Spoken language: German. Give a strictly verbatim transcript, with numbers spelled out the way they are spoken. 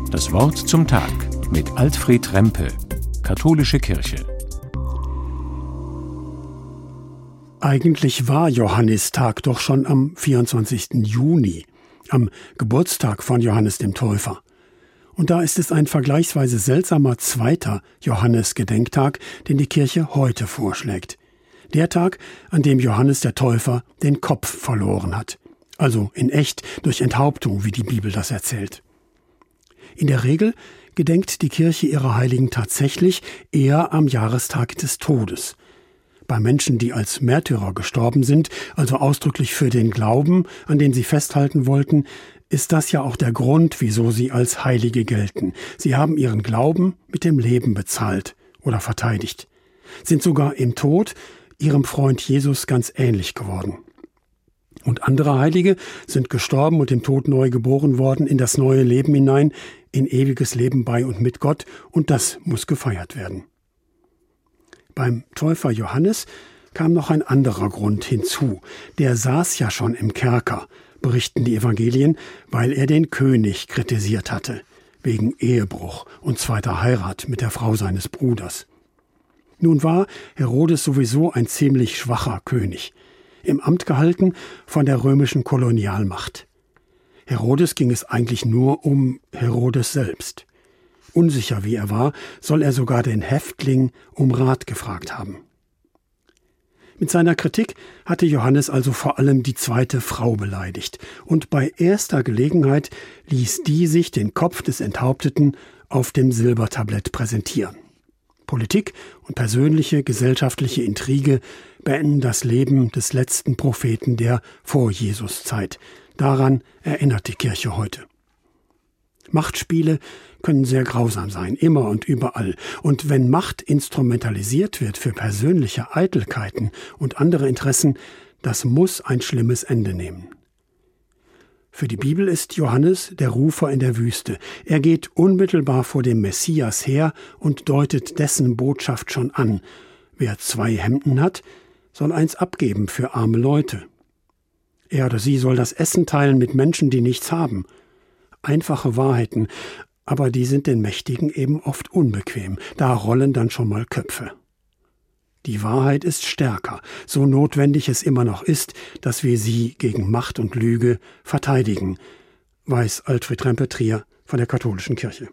Das Wort zum Tag mit Alfred Rempe, Katholische Kirche. Eigentlich war Johannistag doch schon am vierundzwanzigsten Juni, am Geburtstag von Johannes dem Täufer. Und da ist es ein vergleichsweise seltsamer zweiter Johannes-Gedenktag, den die Kirche heute vorschlägt. Der Tag, an dem Johannes der Täufer den Kopf verloren hat. Also in echt durch Enthauptung, wie die Bibel das erzählt. In der Regel gedenkt die Kirche ihrer Heiligen tatsächlich eher am Jahrestag des Todes. Bei Menschen, die als Märtyrer gestorben sind, also ausdrücklich für den Glauben, an den sie festhalten wollten, ist das ja auch der Grund, wieso sie als Heilige gelten. Sie haben ihren Glauben mit dem Leben bezahlt oder verteidigt, sind sogar im Tod ihrem Freund Jesus ganz ähnlich geworden. Und andere Heilige sind gestorben und im Tod neu geboren worden in das neue Leben hinein, in ewiges Leben bei und mit Gott, und das muss gefeiert werden. Beim Täufer Johannes kam noch ein anderer Grund hinzu. Der saß ja schon im Kerker, berichten die Evangelien, weil er den König kritisiert hatte, wegen Ehebruch und zweiter Heirat mit der Frau seines Bruders. Nun war Herodes sowieso ein ziemlich schwacher König, im Amt gehalten von der römischen Kolonialmacht. Herodes ging es eigentlich nur um Herodes selbst. Unsicher wie er war, soll er sogar den Häftling um Rat gefragt haben. Mit seiner Kritik hatte Johannes also vor allem die zweite Frau beleidigt, und bei erster Gelegenheit ließ die sich den Kopf des Enthaupteten auf dem Silbertablett präsentieren. Politik und persönliche gesellschaftliche Intrige beenden das Leben des letzten Propheten der Vor-Jesus-Zeit. Daran erinnert die Kirche heute. Machtspiele können sehr grausam sein, immer und überall. Und wenn Macht instrumentalisiert wird für persönliche Eitelkeiten und andere Interessen, das muss ein schlimmes Ende nehmen. Für die Bibel ist Johannes der Rufer in der Wüste. Er geht unmittelbar vor dem Messias her und deutet dessen Botschaft schon an. Wer zwei Hemden hat, soll eins abgeben für arme Leute. Er oder sie soll das Essen teilen mit Menschen, die nichts haben. Einfache Wahrheiten, aber die sind den Mächtigen eben oft unbequem. Da rollen dann schon mal Köpfe. Die Wahrheit ist stärker, so notwendig es immer noch ist, dass wir sie gegen Macht und Lüge verteidigen, weiß Alfred Rempe Trier von der Katholischen Kirche.